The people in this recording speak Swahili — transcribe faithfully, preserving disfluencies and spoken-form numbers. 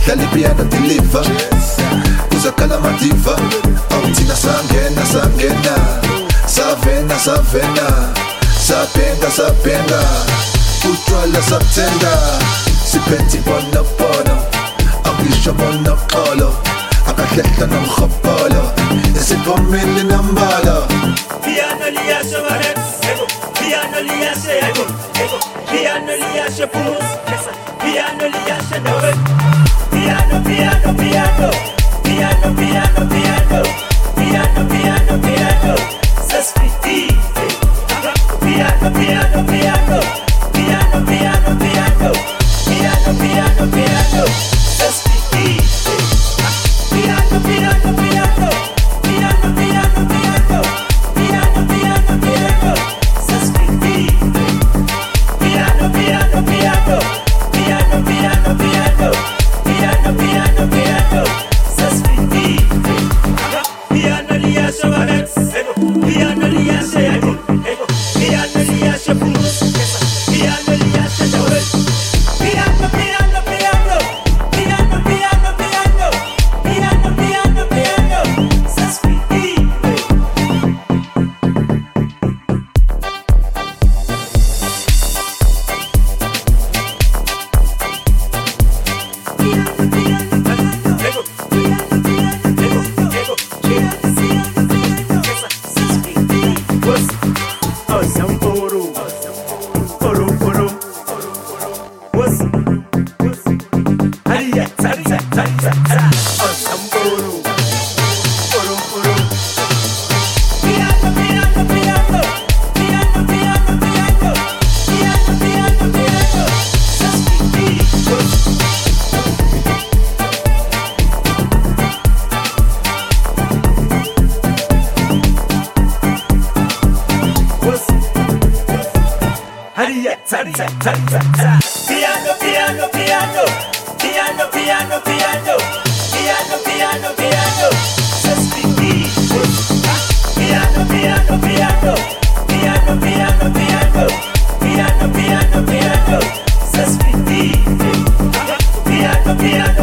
Dali piano deliver Uzakala madiva Autina sangena sangena Savena savena Sapenga sapenga Utwala saptenda Sipeti bono bono Anglisha bono kolo Akahlehla namkhabala Isipomini nambala Piano liyashe marex Piano liyashe ego Piano liyashe pulse Piano liyashe dobe Piano piano piano Piano piano piano Piano piano piano Sespiti Piano piano piano Piano piano piano Piano piano piano Sespiti Piano piano piano Piano piano piano Piano piano piano Sespiti Piano piano piano Piano piano piano Piano piano piano Sespiti Piano liyashe marex Piano liyashe ego Piano liyashe pulse Piano liyashe dobe Piano piano piano Piano piano piano Piano piano piano Sespiti Piano, piano, piano, piano, piano, piano, piano, piano, piano, Sespiti. Piano, piano, piano, piano, piano, piano, piano, piano, piano, Sespiti. Piano, piano.